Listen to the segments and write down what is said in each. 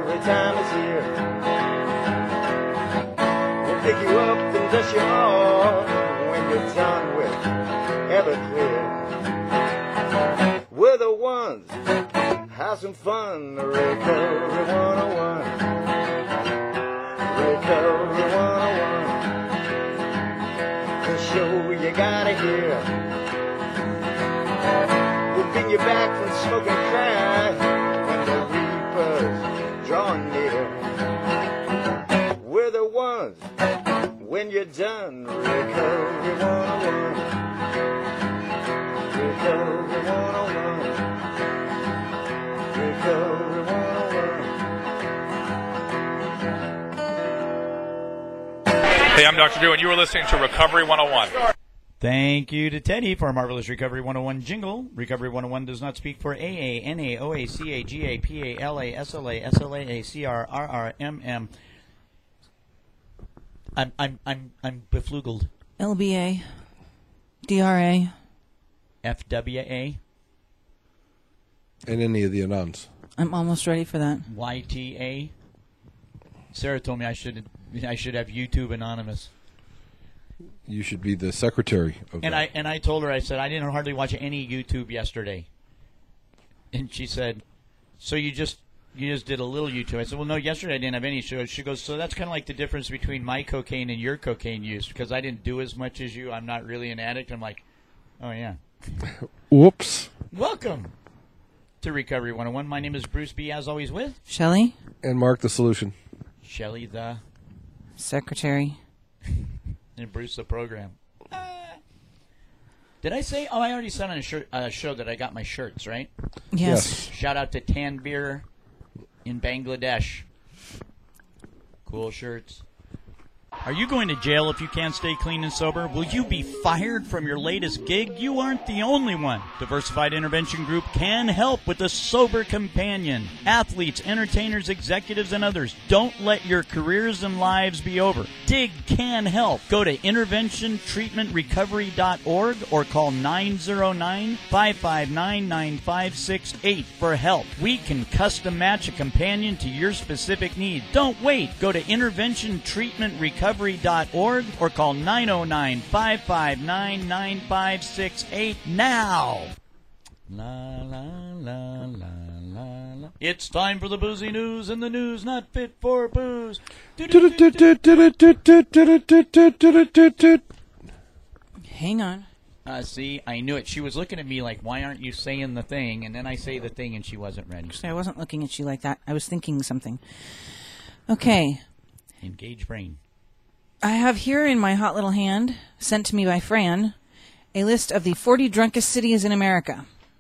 recovery time is here. We'll pick you up and dust you off when you're done with Everclear. We're the ones, have some fun, Recovery 101. Recovery 101. The show you gotta hear. We'll bring you back from smoking crack when the reaper's drawing near. We're the ones, when you're done, Recovery 101. Recovery 101. Recovery 101. Hey, I'm Dr. Drew, and you are listening to Recovery 101. Thank you to Teddy for a marvelous Recovery 101 jingle. Recovery 101 does not speak for AA, NA, OA, CA, GA, PA, LA, SLA, SLAA, CR, RR, MM. I'm beflugeled. LBA, DRA, FWA, And any of the anons. I'm almost ready for that. YTA. Sarah told me I should have YouTube Anonymous. You should be the secretary of that. And I told her, I said, I didn't hardly watch any YouTube yesterday. And she said, so you just did a little YouTube. I said, well, no, yesterday I didn't have any. She goes, so that's kind of like the difference between my cocaine and your cocaine use, because I didn't do as much as you. I'm not really an addict. I'm like, oh, yeah. Whoops. Welcome to Recovery 101. My name is Bruce B., as always, with Shelley, And Mark the solution. Shelley the, secretary. and Bruce the program. Did I say? Oh, I already said on a show that I got my shirts, right? Yes. Shout out to Tanbir in Bangladesh. Cool shirts. Are you going to jail if you can't stay clean and sober? Will you be fired from your latest gig? You aren't the only one. Diversified Intervention Group can help with a sober companion. Athletes, entertainers, executives, and others, don't let your careers and lives be over. DIG can help. Go to interventiontreatmentrecovery.org or call 909-559-9568 for help. We can custom match a companion to your specific need. Don't wait. Go to interventiontreatmentrecovery.org or call 909-559-9568 now. La, la, la, la, la, la. It's time for the boozy news and the news not fit for booze. Hang on. See, I knew it. She was looking at me like, why aren't you saying the thing? And then I say the thing and she wasn't ready. Actually, I wasn't looking at you like that. I was thinking something. Okay. Engage brain. I have here in my hot little hand, sent to me by Fran, a list of the 40 drunkest cities in America.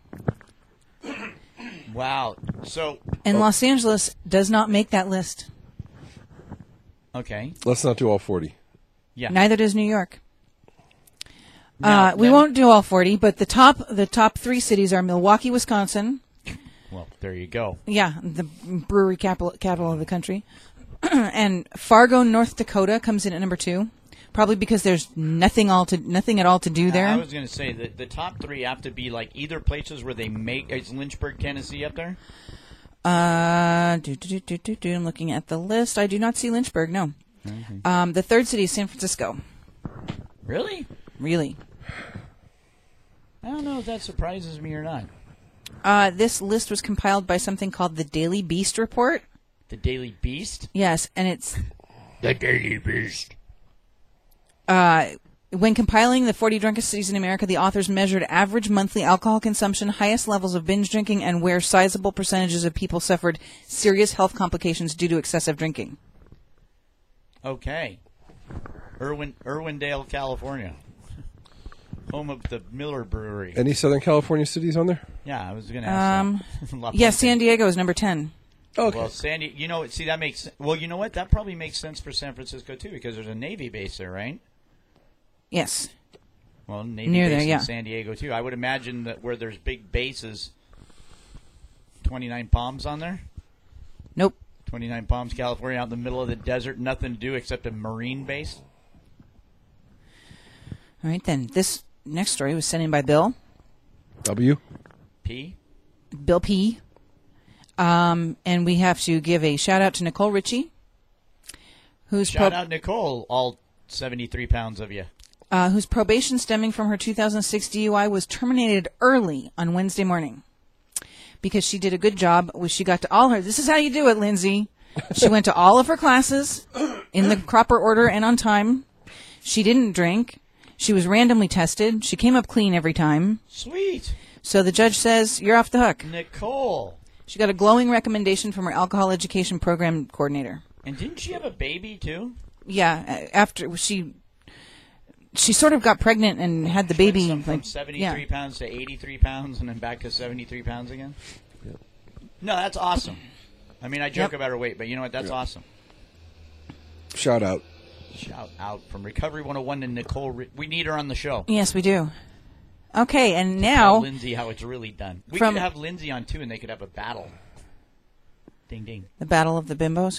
Wow. So, And Los Angeles does not make that list. okay. Let's not do all 40. Yeah. Neither does New York. Now, We then- won't do all 40, but the top 3 cities are Milwaukee, Wisconsin. Well, there you go. Yeah, the brewery capital of the country. And Fargo, North Dakota comes in at number 2, probably because there's nothing at all to do there. I was going to say that the top 3 have to be like either places where they make. Is Lynchburg, Tennessee up there? I'm looking at the list. I do not see Lynchburg. No. Mm-hmm. The third city is San Francisco. Really? Really. I don't know if that surprises me or not. This list was compiled by something called the Daily Beast Report. The Daily Beast? Yes, and it's The Daily Beast. when compiling the 40 drunkest cities in America, the authors measured average monthly alcohol consumption, highest levels of binge drinking, and where sizable percentages of people suffered serious health complications due to excessive drinking. Okay. Irwindale, California. Home of the Miller Brewery. Any Southern California cities on there? Yeah, I was going to ask that. La Yeah, Puente. San Diego is number 10. Okay. Well, that makes. Well, you know what? That probably makes sense for San Francisco too, because there's a Navy base there, right? Yes. Well, Navy Near base there, yeah. in San Diego too. I would imagine that where there's big bases, 29 Palms on there. Nope. 29 Palms, California, out in the middle of the desert, nothing to do except a Marine base. All right, then. This next story was sent in by Bill. W. P. Bill P. And we have to give a shout out to Nicole Ritchie, who's Shout out Nicole, all 73 pounds of you. whose probation stemming from her 2006 DUI was terminated early on Wednesday morning because she did a good job. She got to all her. This is how you do it, Lindsay. She went to all of her classes in the proper order and on time. She didn't drink. She was randomly tested. She came up clean every time. Sweet. So the judge says, you're off the hook. Nicole. She got a glowing recommendation from her alcohol education program coordinator. And didn't she have a baby, too? Yeah, after she sort of got pregnant and had the baby. Went from like, 73 pounds to 83 pounds and then back to 73 pounds again? Yep. No, that's awesome. I mean, I joke about her weight, but you know what? That's awesome. Shout out. Shout out from Recovery 101 to Nicole. We need her on the show. Yes, we do. Okay, and Tell now Lindsay how it's really done. We could have Lindsay on, too, and they could have a battle. Ding, ding. the Battle of the Bimbos.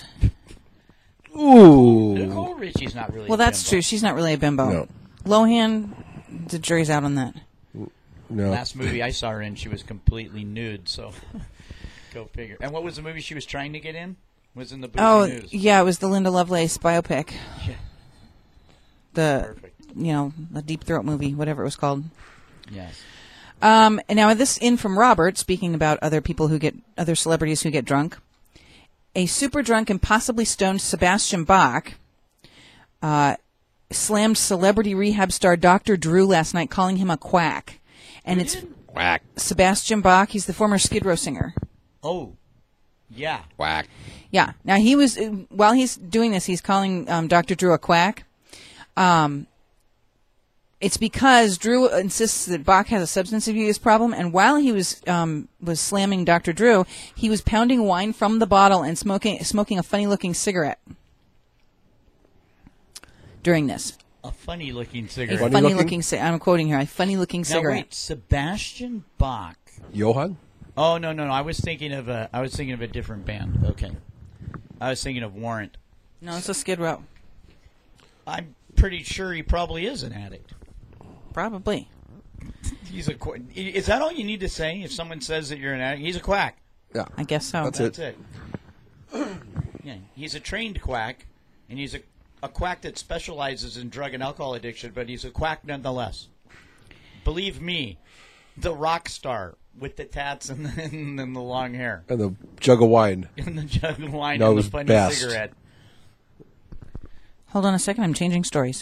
Ooh. Nicole Richie's not really Well, a that's bimbo. true. She's not really a bimbo. No. Lohan, the jury's out on that. No. Last movie I saw her in, she was completely nude, so go figure. And what was the movie she was trying to get in? Was in the Boozy News. Yeah, it was the Linda Lovelace biopic. Yeah. The, Perfect. the Deep Throat movie, whatever it was called. Yes. And now this in from Robert, speaking about other celebrities who get drunk. A super drunk and possibly stoned Sebastian Bach slammed celebrity rehab star Dr. Drew last night, calling him a quack. And it's Whack. Sebastian Bach. He's the former Skid Row singer. Oh, yeah. Whack. Yeah. Now while he's doing this, he's calling Dr. Drew a quack. It's because Drew insists that Bach has a substance abuse problem, and while he was slamming Dr. Drew, he was pounding wine from the bottle and smoking a funny-looking cigarette during this. A funny-looking A cigarette. funny-looking I'm quoting here. A funny-looking Now, cigarette. wait, Sebastian Bach. Johann? Oh, no. I was thinking of a different band. Okay. I was thinking of Warrant. No, it's a Skid Row. I'm pretty sure he probably is an addict. Probably. Is that all you need to say? If someone says that you're an addict, he's a quack. Yeah. I guess so. That's it. Yeah, he's a trained quack, and he's a quack that specializes in drug and alcohol addiction, but he's a quack nonetheless. Believe me, the rock star with the tats and the long hair. And the jug of wine. And the jug of wine Knows and the funny best. cigarette. Hold on a second. I'm changing stories.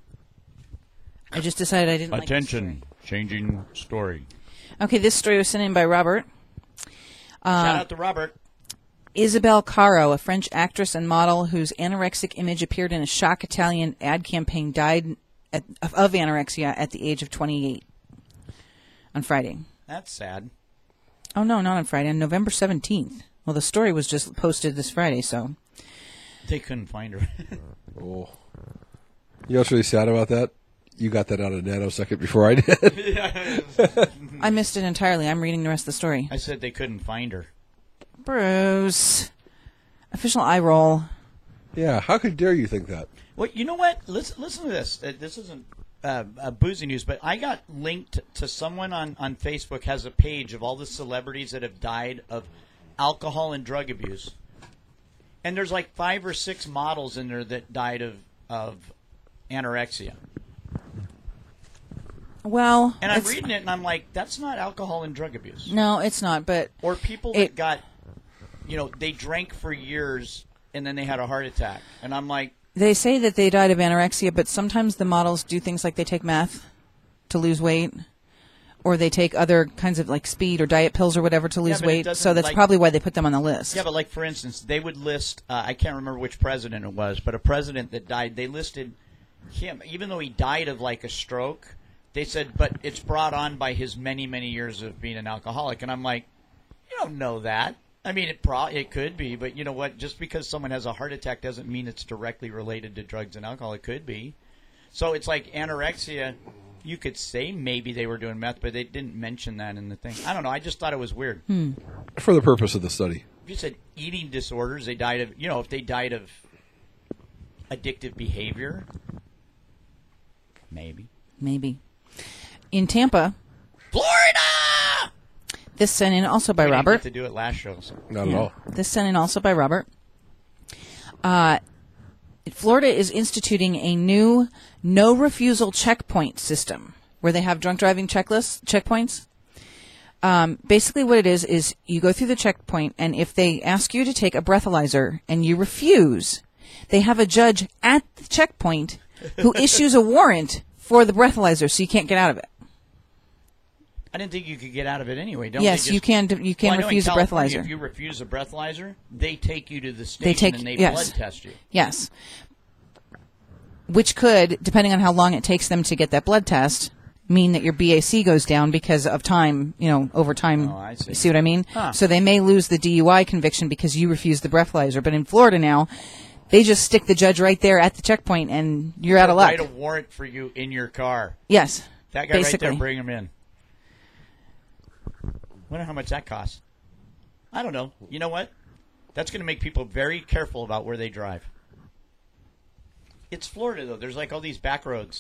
I just decided I didn't like this Attention, changing story. story. Okay, this story was sent in by Robert. Shout out to Robert. Isabelle Caro, a French actress and model whose anorexic image appeared in a shock Italian ad campaign, died of anorexia at the age of 28 on Friday. That's sad. Oh, no, not on Friday. On November 17th. Well, the story was just posted this Friday, so. They couldn't find her. Oh. You know what's really sad about that? You got that out a nanosecond before I did. I missed it entirely. I'm reading the rest of the story. I said they couldn't find her. Bruce. Official eye roll. Yeah, how could dare you think that? Well, you know what? Listen to this. This isn't boozy news, but I got linked to someone on Facebook has a page of all the celebrities that have died of alcohol and drug abuse. And there's like 5 or 6 models in there that died of anorexia. Well, And I'm reading it, and I'm like, that's not alcohol and drug abuse. No, it's not, but Or people that got, they drank for years, and then they had a heart attack. And I'm like, they say that they died of anorexia, but sometimes the models do things like they take meth to lose weight, or they take other kinds of like speed or diet pills or whatever to lose but it weight. doesn't, So that's like- probably why they put them on the list. yeah, but like, for instance, they would list, I can't remember which president it was, but a president that died, they listed him, even though he died of like a stroke, they said, but it's brought on by his many, many years of being an alcoholic. And I'm like, you don't know that. I mean, it could be, but you know what? Just because someone has a heart attack doesn't mean it's directly related to drugs and alcohol. It could be. So it's like anorexia. You could say maybe they were doing meth, but they didn't mention that in the thing. I don't know. I just thought it was weird. For the purpose of the study. If you said eating disorders, they died of, if they died of addictive behavior, maybe. Maybe. In Tampa, Florida! This sent in also by We didn't Robert. get to do it last show. So. Not at all. This sent in also by Robert. Florida is instituting a new no-refusal checkpoint system where they have drunk driving checkpoints. Basically what it is you go through the checkpoint, and if they ask you to take a breathalyzer and you refuse, they have a judge at the checkpoint who issues a warrant for the breathalyzer so you can't get out of it. I didn't think you could get out of it anyway. Don't Yes, they just, you can. You can Well, I know in refuse a California, breathalyzer. If you refuse a breathalyzer, they take you to the station and they yes. blood test you. Yes. Which could, depending on how long it takes them to get that blood test, mean that your BAC goes down because of time, over time. Oh, I see. You see what I mean? Huh. So they may lose the DUI conviction because you refused the breathalyzer. But in Florida now, they just stick the judge right there at the checkpoint and you're out of luck. Write a warrant for you in your car. Yes. That guy basically. right there, bring him in. Wonder how much that costs. I don't know. You know what? That's going to make people very careful about where they drive. It's Florida, though. There's like all these back roads.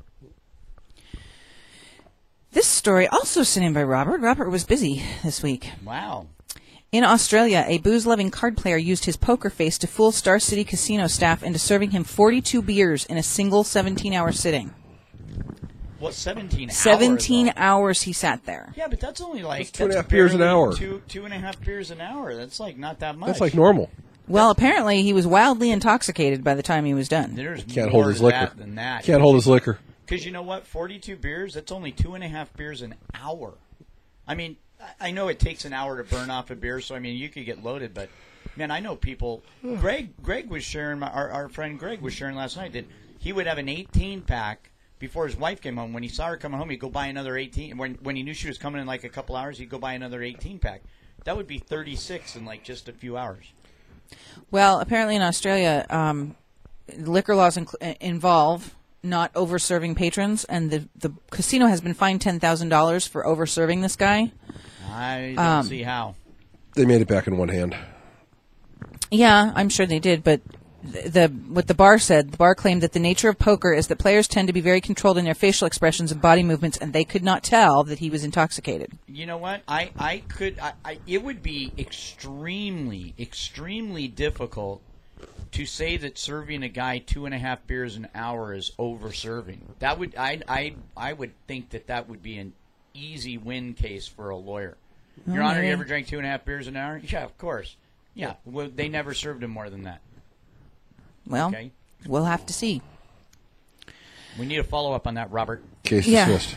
This story also sent in by Robert. Robert was busy this week. Wow. In Australia, a booze-loving card player used his poker face to fool Star City Casino staff into serving him 42 beers in a single 17-hour sitting. What, 17 hours? 17 though? hours he sat there. Yeah, but that's only like... That's 2.5 beers an barely hour. 2.5 beers an hour. That's like not that much. That's like normal. Well, apparently he was wildly intoxicated by the time he was done. There's Can't more hold his to liquor. that than that. Can't hold his liquor. Because you know what? 42 beers, that's only 2.5 beers an hour. I mean, I know it takes an hour to burn off a beer, so I mean, you could get loaded, but man, I know people. Greg was sharing, our friend Greg was sharing last night that he would have an 18-pack before his wife came home. When he saw her coming home, he'd go buy another 18. When he knew she was coming in like a couple hours, he'd go buy another 18-pack. That would be 36 in like just a few hours. Well, apparently in Australia, liquor laws involve not over-serving patrons, and the casino has been fined $10,000 for over-serving this guy. I don't see how. They made it back in one hand. Yeah, I'm sure they did, but what the bar said, the bar claimed that the nature of poker is that players tend to be very controlled in their facial expressions and body movements, and they could not tell that he was intoxicated. You know what? It would be extremely, extremely difficult to say that serving a guy 2.5 beers an hour is over serving. That would I would think that would be an easy win case for a lawyer. Your Honor, you ever drank 2.5 beers an hour? Yeah, of course. Yeah, well, they never served him more than that. Well, Okay. we'll have to see. We need a follow-up on that, Robert. Case Yeah. dismissed.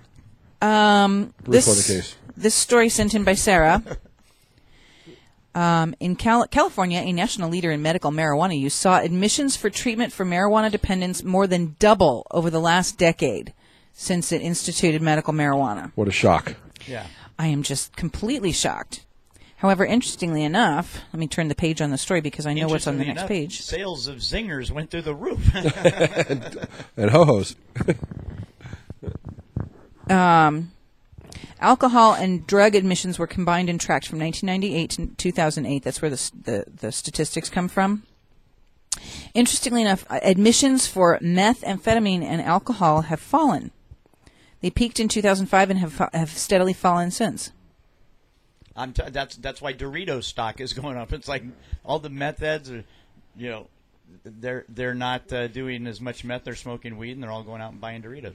This on the case. This story sent in by Sarah. In California, a national leader in medical marijuana use saw admissions for treatment for marijuana dependence more than double over the last decade since it instituted medical marijuana. What a shock. Yeah. I am just completely shocked. However, interestingly enough, let me turn the page on the story because I know what's on the next Interestingly page. enough, sales of zingers went through the roof. And ho-hos. Alcohol and drug admissions were combined and tracked from 1998 to 2008. That's where the statistics come from. Interestingly enough, admissions for methamphetamine and alcohol have fallen. They peaked in 2005 and have steadily fallen since. That's why Doritos stock is going up. It's like all the meth heads are, they're not doing as much meth. They're smoking weed, and they're all going out and buying Doritos.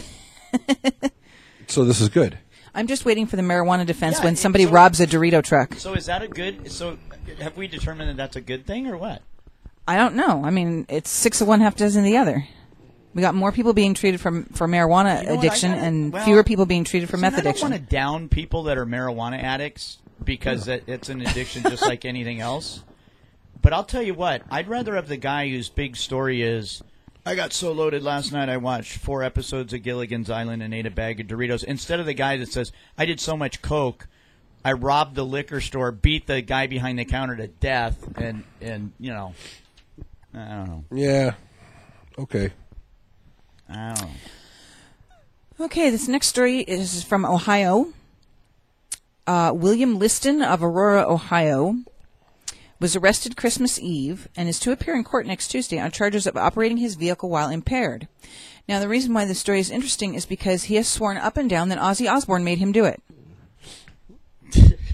So this is good. I'm just waiting for the marijuana defense Yeah, when somebody so- robs a Dorito truck. So is that a good? So have we determined that that's a good thing or what? I don't know. I mean, it's 6 of one, half dozen of the other. We got more people being treated for marijuana You know what, addiction I gotta- and well, fewer people being treated for See, meth I don't addiction. want to down people that are marijuana addicts because it's an addiction just like anything else. But I'll tell you what, I'd rather have the guy whose big story is, I got so loaded last night I watched 4 episodes of Gilligan's Island and ate a bag of Doritos, instead of the guy that says, I did so much coke, I robbed the liquor store, beat the guy behind the counter to death, and I don't know. Yeah. Okay. I don't know. Okay, this next story is from Ohio. William Liston of Aurora, Ohio, was arrested Christmas Eve and is to appear in court next Tuesday on charges of operating his vehicle while impaired. Now, the reason why this story is interesting is because he has sworn up and down that Ozzy Osbourne made him do it.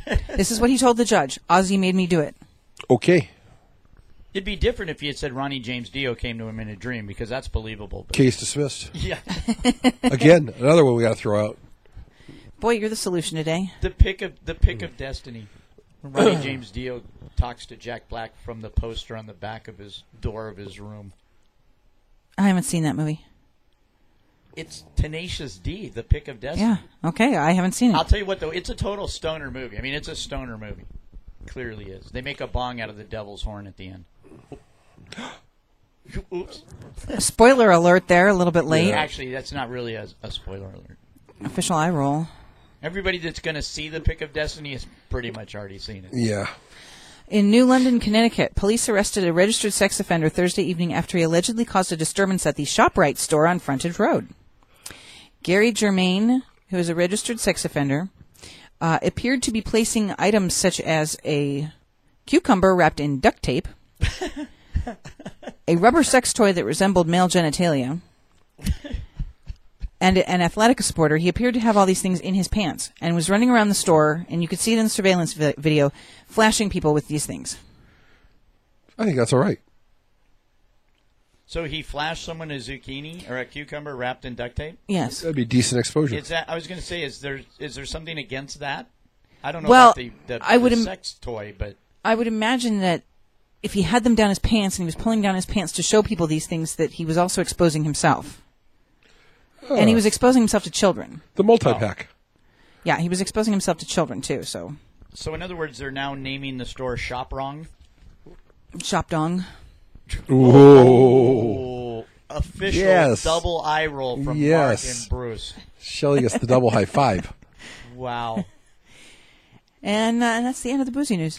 This is what he told the judge. Ozzy made me do it. Okay. It'd be different if he had said Ronnie James Dio came to him in a dream, because that's believable. But Case dismissed. yeah. Again, another one we got to throw out. Boy, you're the solution today. The pick of destiny. Ronnie James Dio talks to Jack Black from the poster on the back of his door of his room. I haven't seen that movie. It's Tenacious D, The Pick of Destiny. Yeah. Okay, I haven't seen it. I'll tell you what, though, it's a total stoner movie. I mean, it's a stoner movie. Clearly is. They make a bong out of the devil's horn at the end. Oops. Spoiler alert there, a little bit late. Actually, that's not really a spoiler alert. Official eye roll. Everybody that's going to see The Pick of Destiny has pretty much already seen it. Yeah. In New London, Connecticut, police arrested a registered sex offender Thursday evening after he allegedly caused a disturbance at the ShopRite store on Frontage Road. Gary Germain, who is a registered sex offender, appeared to be placing items such as a cucumber wrapped in duct tape, a rubber sex toy that resembled male genitalia, and an athletic supporter. He appeared to have all these things in his pants and was running around the store, and you could see it in the surveillance video, flashing people with these things. I think that's all right. So he flashed someone a zucchini or a cucumber wrapped in duct tape? Yes. That'd be decent exposure. Is that? I was going to say, is there something against that? I don't know Well, about I would the sex toy, but I would imagine that if he had them down his pants and he was pulling down his pants to show people these things, that he was also exposing himself. And he was exposing himself to children. The multi-pack. Yeah, he was exposing himself to children, too, so. So in other words, they're now naming the store Shop Wrong? Shop dong. Ooh. Official Yes. double eye roll from Mark Yes. and Bruce. Shelley gets the double high five. Wow. And that's the end of the boozy news.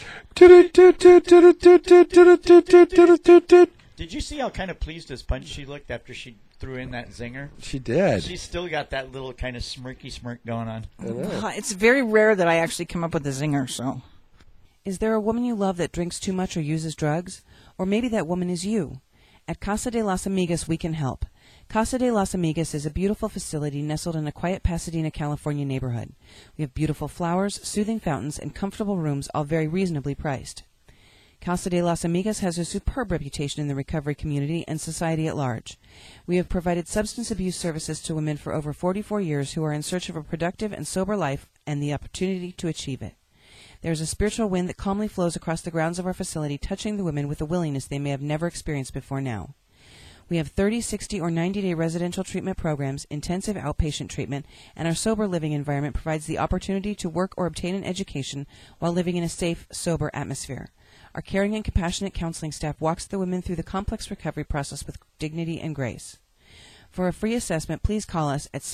Did you see how kind of pleased as punch she looked after she threw in that zinger? She did. She's still got that little kind of smirky smirk going on. It's very rare that I actually come up with a zinger, so. Is there a woman you love that drinks too much or uses drugs? Or maybe that woman is you. At Casa de las Amigas, we can help. Casa de las Amigas is a beautiful facility nestled in a quiet Pasadena, California neighborhood. We have beautiful flowers, soothing fountains, and comfortable rooms, all very reasonably priced. Casa de las Amigas has a superb reputation in the recovery community and society at large. We have provided substance abuse services to women for over 44 years who are in search of a productive and sober life and the opportunity to achieve it. There is a spiritual wind that calmly flows across the grounds of our facility, touching the women with a willingness they may have never experienced before now. We have 30, 60, or 90-day residential treatment programs, intensive outpatient treatment, and our sober living environment provides the opportunity to work or obtain an education while living in a safe, sober atmosphere. Our caring and compassionate counseling staff walks the women through the complex recovery process with dignity and grace. For a free assessment, please call us at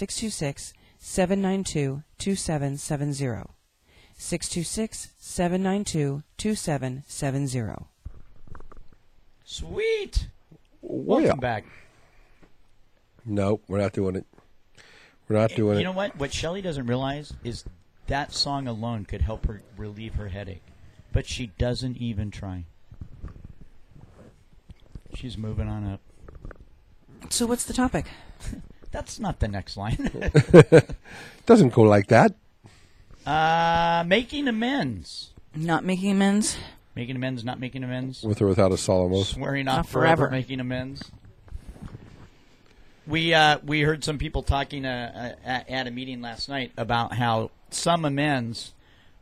626-792-2770. 626-792-2770. Sweet. Well, Welcome back. No, we're not doing it. We're not doing it. You know what? What Shelley doesn't realize is that song alone could help her relieve her headache. But she doesn't even try. She's moving on up. So what's the topic? That's not the next line. Doesn't go like that. Making amends. Not making amends? Making amends, not making amends. With or without a solemn oath. Swearing Not off forever. forever. Making amends. We heard some people talking at a meeting last night about how some amends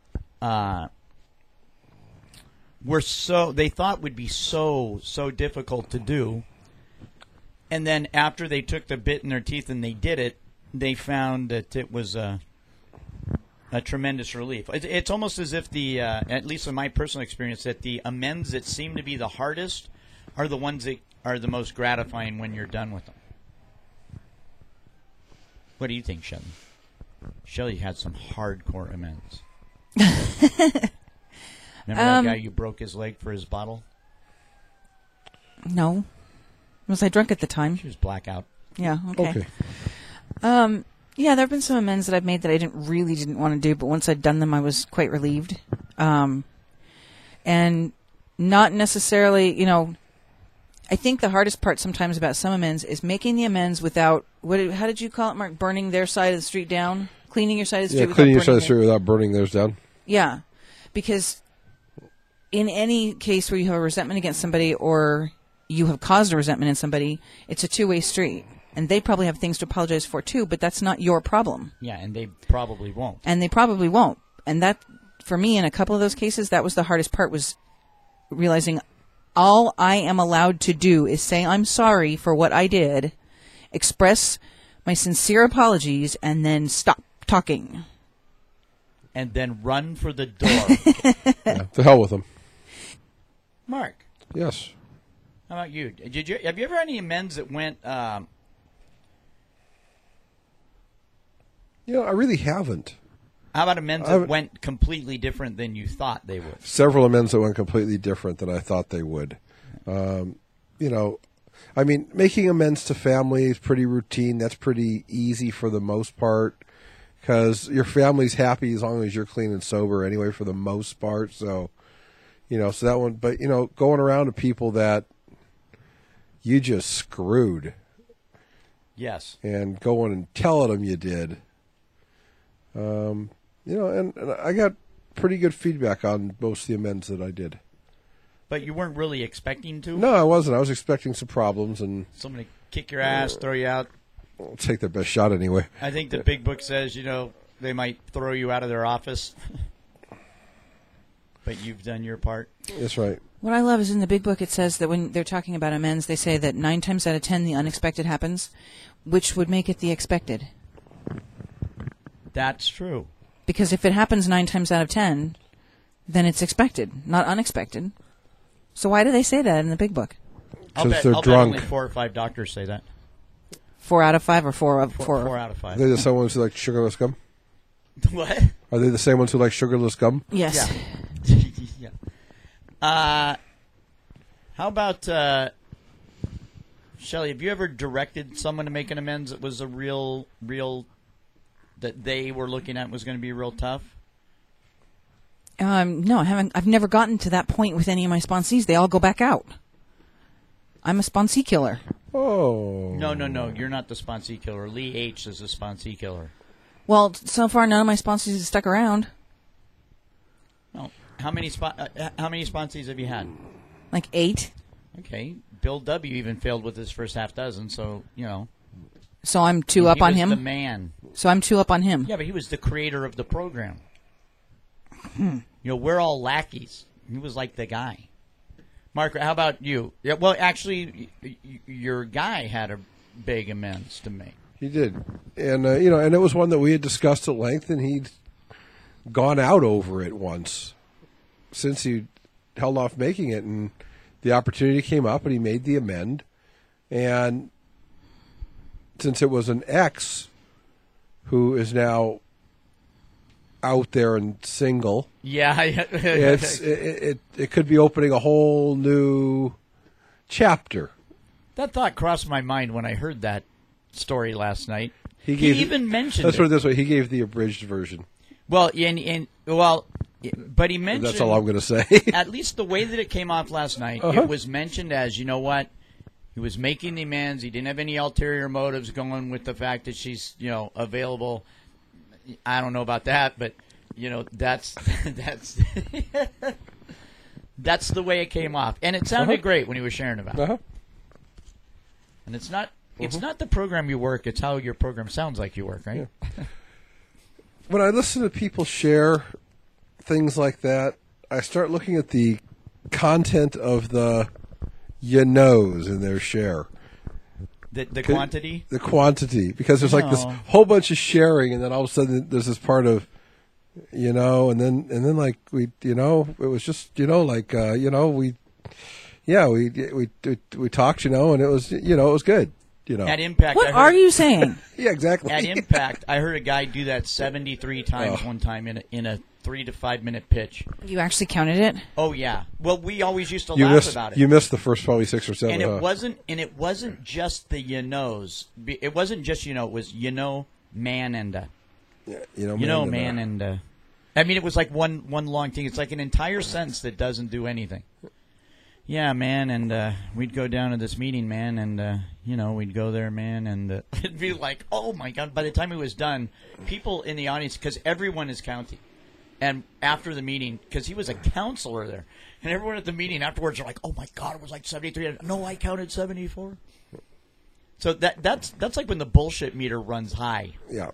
they thought would be so difficult to do, and then after they took the bit in their teeth and they did it, they found that it was a tremendous relief. It's almost as if at least in my personal experience, that the amends that seem to be the hardest are the ones that are the most gratifying when you're done with them. What do you think, Shelley? Shelley had some hardcore amends. Remember that guy you broke his leg for his bottle? No. Was I drunk at the time? She was blackout. Yeah, okay. Okay. Yeah, there have been some amends that I've made that I didn't want to do, but once I'd done them, I was quite relieved. And not necessarily, I think the hardest part sometimes about some amends is making the amends without, how did you call it, Mark? Burning their side of the street down? Cleaning your side of the street Yeah, without cleaning your burning side of the street without burning theirs down. Yeah. Because in any case where you have a resentment against somebody or you have caused a resentment in somebody, it's a two-way street. And they probably have things to apologize for too, but that's not your problem. Yeah, and they probably won't. And that, for me, in a couple of those cases, that was the hardest part, was realizing all I am allowed to do is say I'm sorry for what I did, express my sincere apologies, and then stop talking. And then run for the door. Yeah, to hell with them. Mark, Yes. how about you? Have you ever had any amends that went... I really haven't. How about amends that went completely different than you thought they would? Several amends that went completely different than I thought they would. Making amends to family is pretty routine. That's pretty easy for the most part because your family's happy as long as you're clean and sober anyway for the most part. So, so that one. But, going around to people that you just screwed. Yes. And going and telling them you did. And I got pretty good feedback on most of the amends that I did. But you weren't really expecting to? No, I wasn't. I was expecting some problems and Somebody kick your ass, throw you out. I'll take their best shot anyway. I think the big book says, they might throw you out of their office. But you've done your part. That's right. What I love is in the big book it says that when they're talking about amends, they say that 9 times out of 10 the unexpected happens, which would make it the expected. That's true. Because if it happens 9 times out of 10, then it's expected, not unexpected. So why do they say that in the big book? I'll bet drunk. only 4 or 5 doctors say that. 4 out of 5 or 4 of 4 out of 5. Are they the same ones who like sugarless gum? What? Are they the same ones who like sugarless gum? Yes. Yeah. How about, Shelley, have you ever directed someone to make an amends that was a real, that they were looking at was going to be real tough? No, I haven't. I've never gotten to that point with any of my sponsees. They all go back out. I'm a sponsee killer. Oh. No. You're not the sponsee killer. Lee H. is the sponsee killer. Well, so far none of my sponsees have stuck around. Well, how many sponsees have you had? Like 8. Okay. Bill W. even failed with his first half dozen, so, So I'm 2 up on He him? was the man. So I'm 2 up on him. Yeah, but he was the creator of the program. We're all lackeys. He was like the guy. Mark, how about you? Yeah, well, actually, your guy had a big amends to make. He did. And, and it was one that we had discussed at length, and he'd gone out over it once since he held off making it, and the opportunity came up, and he made the amend. And since it was an ex who is now out there and single, yeah, it could be opening a whole new chapter. That thought crossed my mind when I heard that story last night. He even mentioned let's it. put it this way: he gave the abridged version. Well, but he mentioned. That's all I'm going to say. At least the way that it came off last night, it was mentioned as, you know what, he was making the amends. He didn't have any ulterior motives going with the fact that she's, available. I don't know about that, but that's that's the way it came off, and it sounded great when he was sharing about it. And it's not the program you work; it's how your program sounds like you work, right? Yeah. When I listen to people share things like that, I start looking at the content of the in their share. The quantity? The quantity. Because there's like this whole bunch of sharing, and then all of a sudden there's this part of, and then like we, it was just, we talked, and it was, it was good. At Impact. What are you saying? Yeah, exactly. At Impact, I heard a guy do that 73 times one time in a 3 to 5 minute pitch. You actually counted it? Oh yeah. Well, we always used to laugh about it. You missed the first probably 6 or 7. And it wasn't just the It wasn't just it was man and man and I mean, it was like one long thing. It's like an entire sentence that doesn't do anything. Yeah, man, and we'd go down to this meeting, man, and, we'd go there, man, and it'd be like, oh, my God. By the time it was done, people in the audience, because everyone is counting, And after the meeting, because he was a counselor there, and everyone at the meeting afterwards are like, "Oh my God, it was like 73." No, I counted 74. So that's like when the bullshit meter runs high. Yeah.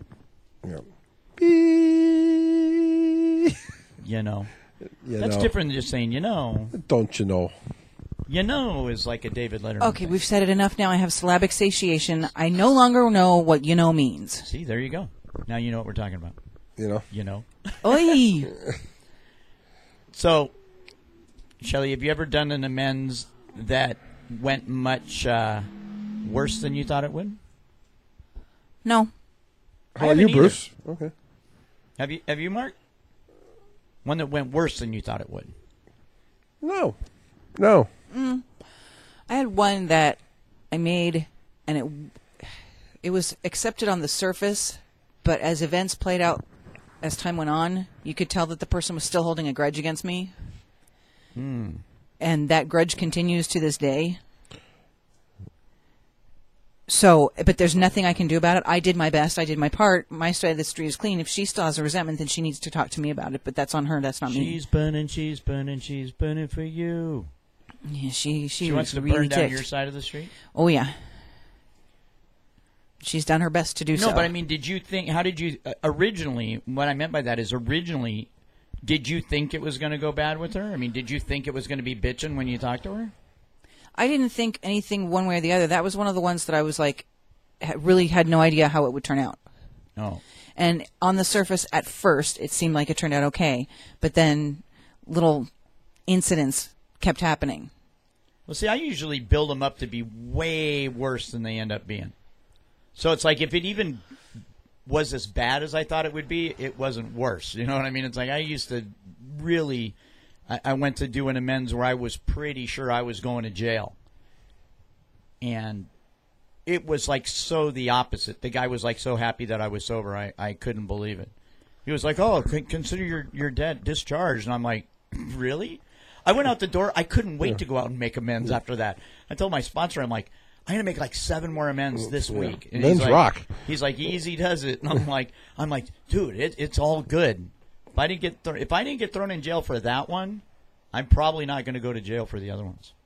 You know, You that's know. different than just saying you know. Don't you know? You know is like a David Letterman. Okay, thing. we've said it enough now. I have syllabic satiation. I no longer know what you know means. See, there you go. Now you know what we're talking about. You know? You know. Oy! So, Shelley, have you ever done an amends that went much worse than you thought it would? No. How about haven't you, either. Bruce? Okay. Have you, Mark? One that went worse than you thought it would. No. I had one that I made, and it was accepted on the surface, but as events played out, as time went on, you could tell that the person was still holding a grudge against me. And that grudge continues to this day. So, but there's nothing I can do about it. I did my best. I did my part. My side of the street is clean. If she still has a resentment, then she needs to talk to me about it. But that's on her. That's not me. She's burning for you. Yeah, she She wants to really burn down ticked. your side of the street? Oh, yeah. She's done her best to do so. No, but I mean, did you think, how did you, originally, what I meant by that is originally, did you think it was going to go bad with her? I mean, did you think it was going to be bitching when you talked to her? I didn't think anything one way or the other. That was one of the ones that I was like, really had no idea how it would turn out. Oh. And on the surface, at first, it seemed like it turned out okay. But then little incidents kept happening. Well, see, I usually build them up to be way worse than they end up being. So it's like if it even was as bad as I thought it would be, it wasn't worse. You know what I mean? It's like I used to really, I went to do an amends where I was pretty sure I was going to jail. And it was like so the opposite. The guy was like so happy that I was sober, I couldn't believe it. He was like, "Oh, consider your debt discharged." And I'm like, "Really?" I went out the door. I couldn't wait to go out and make amends after that. I told my sponsor, I'm like, "I'm going to make like 7 more amends this week." And Men's he's like, rock. He's like, "Easy does it." And I'm like, "Dude, it's all good. If I didn't get thrown in jail for that one, I'm probably not going to go to jail for the other ones."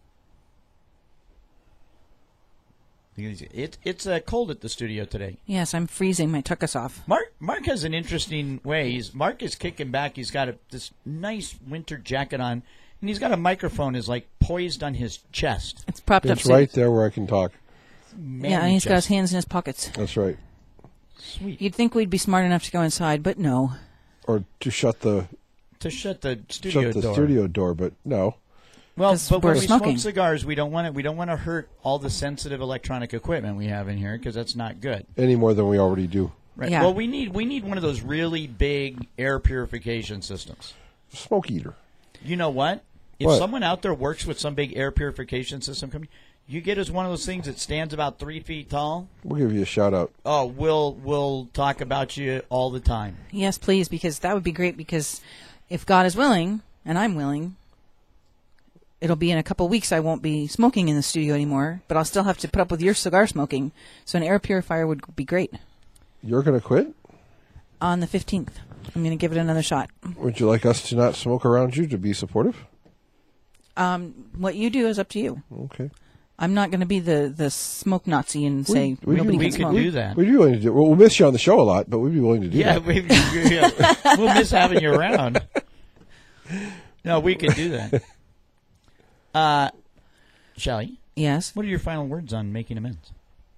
It's cold at the studio today. Yes, I'm freezing. My tuck us off. Mark has an interesting way. Mark is kicking back. He's got this nice winter jacket on, and he's got a microphone is like poised on his chest. It's propped up. It's right there where I can talk. Yeah, and he's got his hands in his pockets. That's right. Sweet. You'd think we'd be smart enough to go inside, but no. Or to shut the studio door. but no. Well, 'Cause but we're when we smoking. smoke cigars, we don't want to hurt all the sensitive electronic equipment we have in here because that's not good. Any more than we already do. Right. Yeah. Well, we need one of those really big air purification systems. Smoke eater. You know what? If What? someone out there works with some big air purification system company, you get us one of those things that stands about 3 feet tall. We'll give you a shout out. Oh, we'll talk about you all the time. Yes, please, because that would be great. Because if God is willing, and I'm willing, it'll be in a couple weeks. I won't be smoking in the studio anymore, but I'll still have to put up with your cigar smoking. So an air purifier would be great. You're going to quit? On the 15th, I'm going to give it another shot. Would you like us to not smoke around you to be supportive? What you do is up to you. Okay. I'm not going to be the smoke Nazi and say we nobody we can could smoke. do that. We'd be willing to do it. Well, we'll miss you on the show a lot, but we'd be willing to do Yeah, that. we'll miss having you around. No, we could do that. Shelley, Yes. what are your final words on making amends?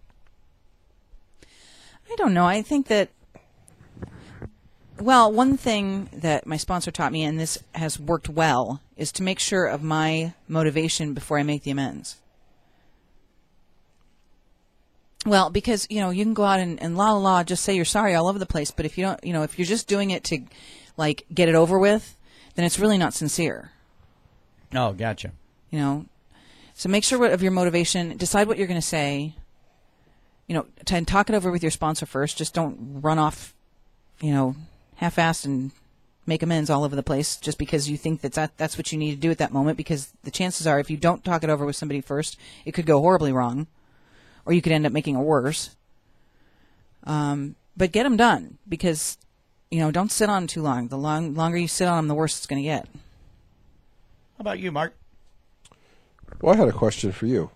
I don't know. I think that, well, one thing that my sponsor taught me, and this has worked well, is to make sure of my motivation before I make the amends. Well, because, you can go out and just say you're sorry all over the place, but if you don't, if you're just doing it to, like, get it over with, then it's really not sincere. Oh, gotcha. So make sure of your motivation, decide what you're going to say, and talk it over with your sponsor first. Just don't run off, half-assed and make amends all over the place just because you think that's what you need to do at that moment, because the chances are if you don't talk it over with somebody first, it could go horribly wrong, or you could end up making it worse. But get them done, because don't sit on them too long. The longer you sit on them, the worse it's going to get. How about you, Mark? Well, I had a question for you.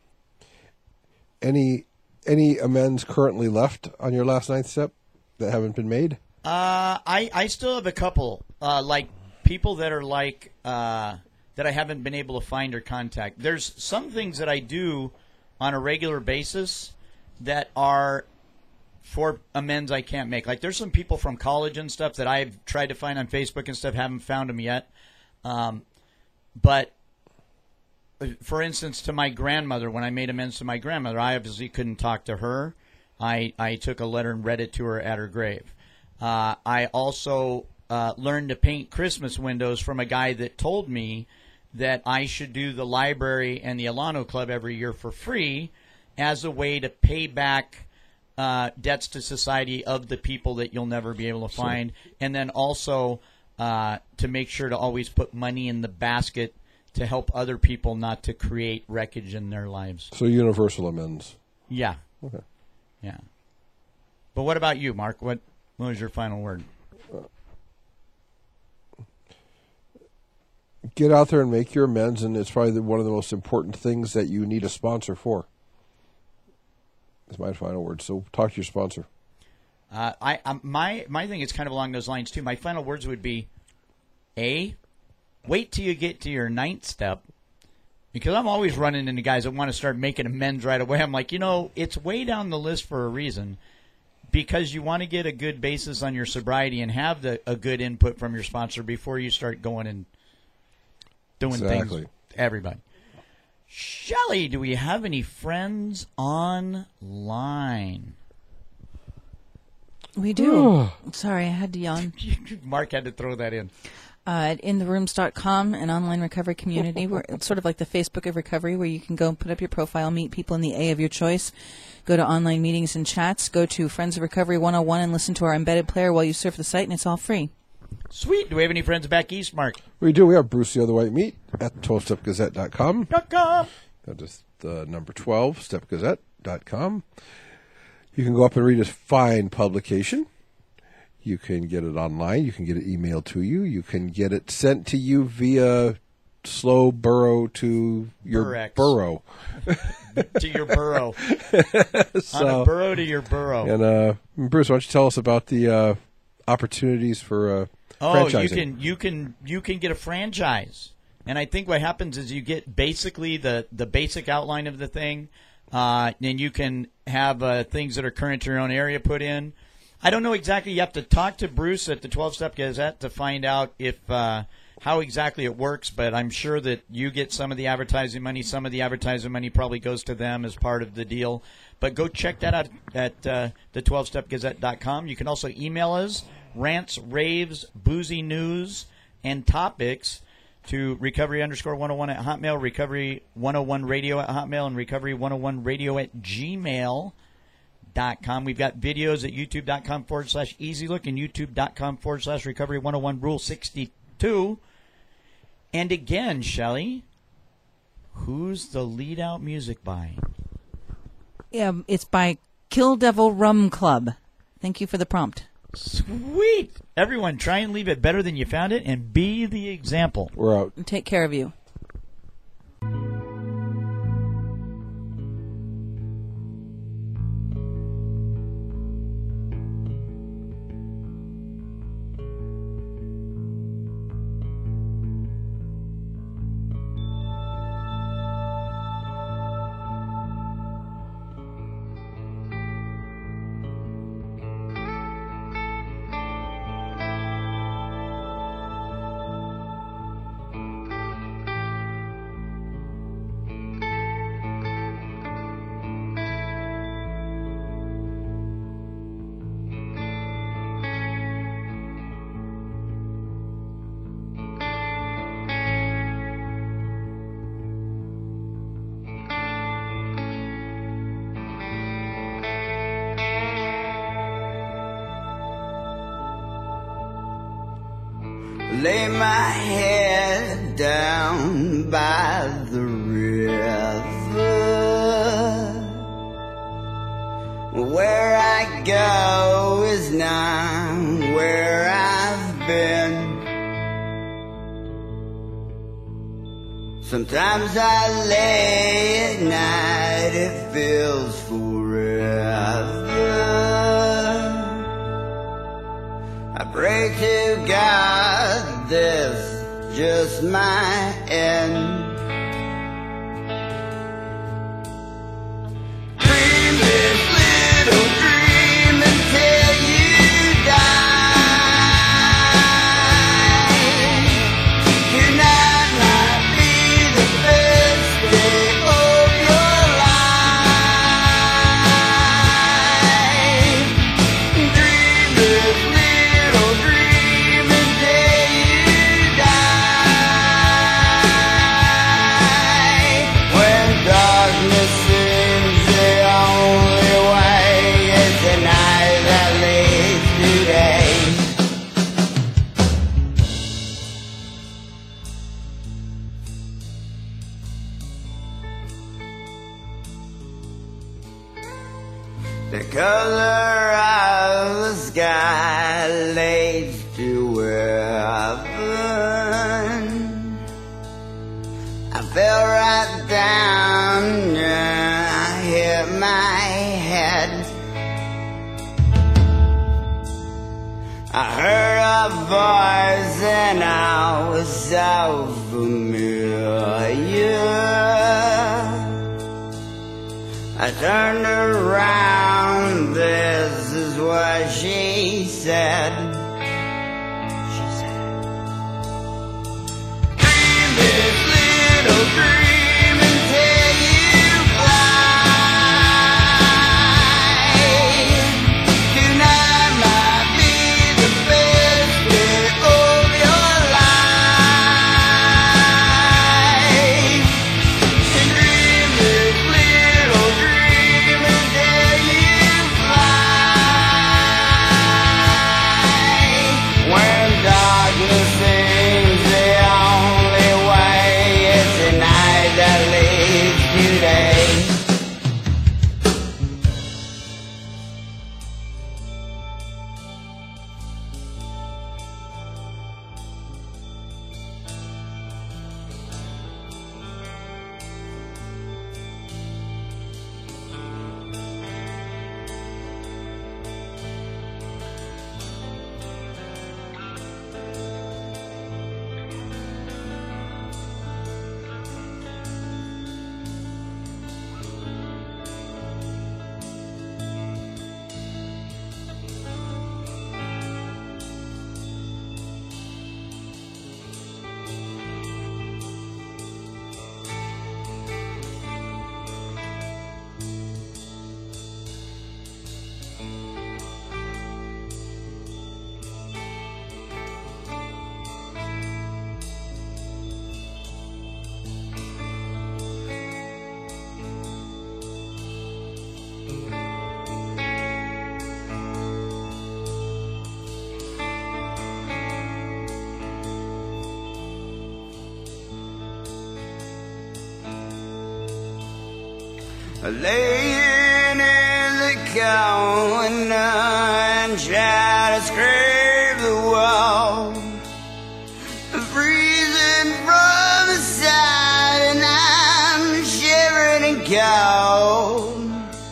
Any amends currently left on your last ninth step that haven't been made? I still have a couple, like people that are like that I haven't been able to find or contact. There's some things that I do on a regular basis that are for amends I can't make. Like there's some people from college and stuff that I've tried to find on Facebook and stuff, haven't found them yet. But for instance, to my grandmother, when I made amends to my grandmother, I obviously couldn't talk to her. I took a letter and read it to her at her grave. I also learned to paint Christmas windows from a guy that told me that I should do the library and the Alano Club every year for free as a way to pay back debts to society of the people that you'll never be able to find. And then also to make sure to always put money in the basket to help other people not to create wreckage in their lives. So universal amends. Yeah. Okay. Yeah. But what about you, Mark? What was your final word? Get out there and make your amends, and it's probably one of the most important things that you need a sponsor for. That's my final word. So talk to your sponsor. My thing is kind of along those lines too. My final words would be, wait till you get to your ninth step, because I'm always running into guys that want to start making amends right away. I'm like, it's way down the list for a reason, because you want to get a good basis on your sobriety and have a good input from your sponsor before you start going and doing things. Everybody. Shelly, do we have any friends online? We do. Sorry, I had to yawn. Mark had to throw that in. At intherooms.com, an online recovery community. It's sort of like the Facebook of recovery, where you can go and put up your profile, meet people in the A of your choice, go to online meetings and chats, go to Friends of Recovery 101 and listen to our embedded player while you surf the site, and it's all free. Sweet. Do we have any friends back east, Mark? We do. We have Bruce the Other White Meat at 12stepgazette.com. That is the number 12, stepgazette.com. You can go up and read a fine publication. You can get it online. You can get it emailed to you. You can get it sent to you via slow burrow to your Burrex. burrow. To your burrow. So, on a burrow to your burrow. And Bruce, why don't you tell us about the opportunities for franchising? You can get a franchise. And I think what happens is you get basically the basic outline of the thing. And you can have things that are current to your own area put in. I don't know exactly. You have to talk to Bruce at the 12-Step Gazette to find out if how exactly it works, but I'm sure that you get some of the advertising money. Some of the advertising money probably goes to them as part of the deal. But go check that out at the 12stepgazette.com. You can also email us, rants, raves, boozy news, and topics to recovery_101 at Hotmail, recovery101radio at Hotmail, and recovery101radio at gmail.com. We've got videos at youtube.com/easylook and youtube.com/recovery101 rule 62. And again, Shelley, who's the lead out music by? Yeah, it's by Kill Devil Rum Club. Thank you for the prompt. Sweet. Everyone, try and leave it better than you found it and be the example. We're out. Take care of you. Lay my head down by the river, where I go is not where Sometimes I lay at night, it feels forever. I pray to God this just my end. Dream this little dream until you die. Tonight might be the best day of your life. Dream this little dream until you die. When darkness seems the only way, it's the night that leads to day. The color of the sky leads to heaven. I fell right down and I hit my head. I heard a voice and I was so familiar. I turned around, this is what she said. She said, dream this little dream until you fly. Tonight might be the best day of your life. And dream this little dream until you fly. When darkness seems the only way, it's the night that leads to day. Laying in the corner and try to scrape the wall. Freezing from the side and I'm shivering and cold.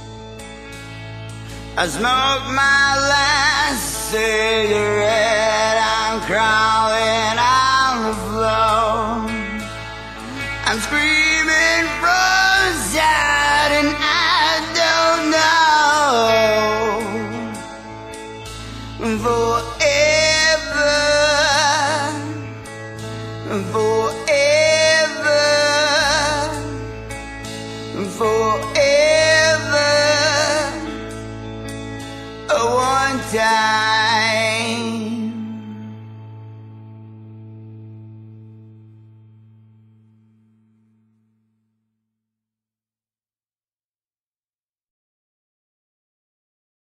I smoked my last cigarette, I'm crawling on the floor. I'm screaming from the side and I don't know. Forever,